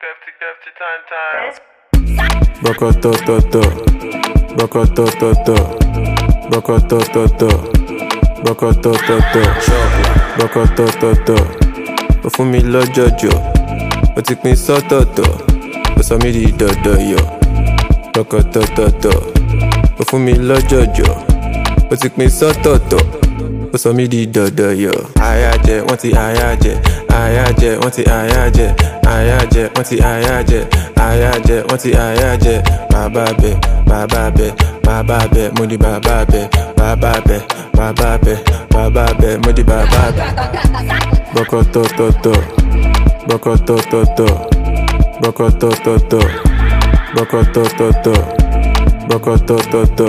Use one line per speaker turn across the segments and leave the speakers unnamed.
Brokotototo, brokotototo, brokotototo, brokotototo, brokotototo. Ó fún mi lọ́jọ́jọ́, ó ti pín sọ́tọ̀ọ̀tọ̀, ó sọ mí di dọ̀dọ̀yọ̀. Brokotototo, ó fún mi lọ́jọ́jọ́, ó ti pín sọ́tọ̀ọ̀tọ̀, ó sọ mí di dọ̀dọ̀yọ̀. Àyájẹ, wọ́n ti àyájẹ, àyájẹ, wọ́n ti àyájẹ, àyájẹ, wọ́n ti àyájẹ, àyájẹ, wọ́n ti àyájẹ. Bàbá bẹ̀, bàbá bẹ̀, bàbá bẹ̀, mo di bàbá bẹ̀, bàbá bẹ̀, bàbá bẹ̀, bàbá bẹ̀, mo di bàbá bẹ̀. Brokotototo, brokotototo, brokotototo, brokotototo, brokotototo,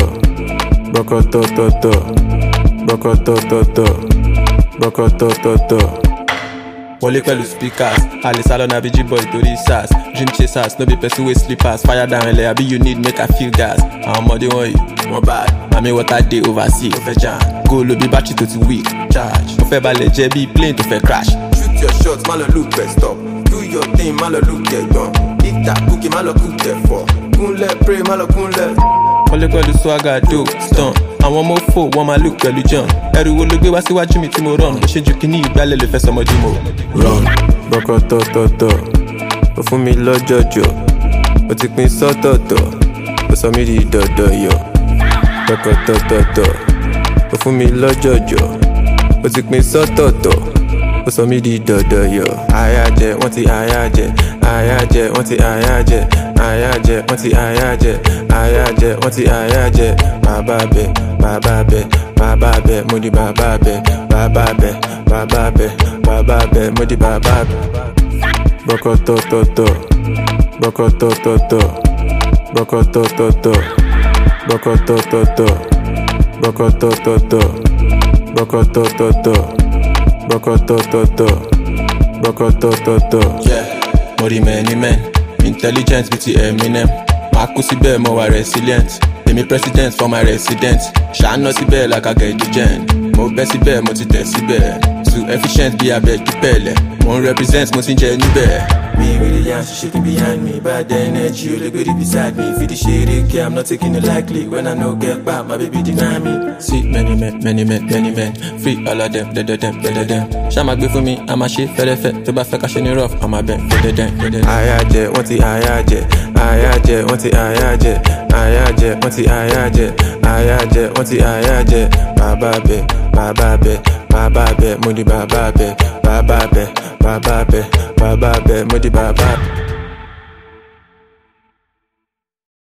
brokotototo, brokotototo, brokotototo. Wọlé pẹ̀lú speakers, àlè sálọ na BG boy torí sars. Dream chasers, no be person wey sleepers. Fire down ẹlẹ́ àbí you need make I feel gas. Àwọn ọmọdé wọ̀nyí, wọ́n bad. Mami water dey oversee, ó fẹ́ jam. Góòlù bí battery tó ti weak, charge. Ó fẹ́ balẹ̀ jẹ́ bí plane tó fẹ́ crash. Shoot your shots, má lọ look best stop. Do your thing, má lọ look ẹ̀gbọ́n. Eat that cookie, má lọ cook ẹ̀fọ́. Kúnlẹ̀ pray, má lọ kúnlẹ̀. Wọlé pẹ̀lú swagger do stun. Àwọn ọmọ fò wọ́n máa look pẹ̀lú John. Ẹrù wo ló gbé wá síwájú mi tí mo run? Bó ṣe ju kíní ìgbálẹ̀ lè fẹ́ sọmọdé mo run. Brokotototo, ó fún mi lọ́jọ́jọ́, ó ti pín sọ́tọ̀ọ̀tọ̀, ó sọ mí di dọ̀dọ̀yọ̀. Brokotototo, ó fún mi lọ́jọ́jọ́, ó ti pín sọ́tọ̀ọ̀tọ̀, ó sọ mí di dọ̀dọ̀yọ̀. Àyájẹ, wọ́n ti àyájẹ, àyájẹ, wọ́n ti àyájẹ, àyájẹ, wọ́n ti àyájẹ, àyájẹ, wọ́n ti àyájẹ. Bàbá bẹ̀, bàbá bẹ̀, bàbá bẹ̀, mo di bàbá bẹ̀, bàbá bẹ̀, bàbá bẹ̀, bàbá bẹ̀, mo di bàbá bẹ̀. Brokotototo, brokotototo, brokotototo, brokotototo, brokotototo, brokotototo, brokotototo, brokotototo. Yeah, mo rí many men, intelligent bí ti Eminem. Màá kú síbẹ̀ mo wà resilient. Èmi president for my resident. Ṣàánú síbẹ̀ like I get the gen. Mo bẹ́ síbẹ̀ mo ti tẹ̀ síbẹ̀. Too efficient bí abẹ́jú pẹ̀lẹ̀. Mo ń represent mo ti ń jẹ níbẹ̀. Me with the yarn, she shaking behind me. Bad energy, you look good beside me. Feed the shit, okay, I'm not taking it lightly. When I no get back, my baby deny me. See many men, many men, many men. Free all of them, them, them. Shama gbé fún mi, I'm a shit, fẹ́lẹ́fẹ́. Tó bá fẹ́ ká ṣe ní rough, I'm a bend, them. Àyájẹ, wọ́n ti àyájẹ, àyájẹ, wọ́n ti àyájẹ, àyájẹ, wọ́n ti àyájẹ, àyájẹ, wọ́n ti àyájẹ. Bàbá bẹ̀, bàbá bẹ̀, bàbá bẹ̀, mo di bàbá bẹ̀, bàbá bẹ̀, bàbá bẹ̀, bàbá bẹ̀, mo di bàbá bẹ̀.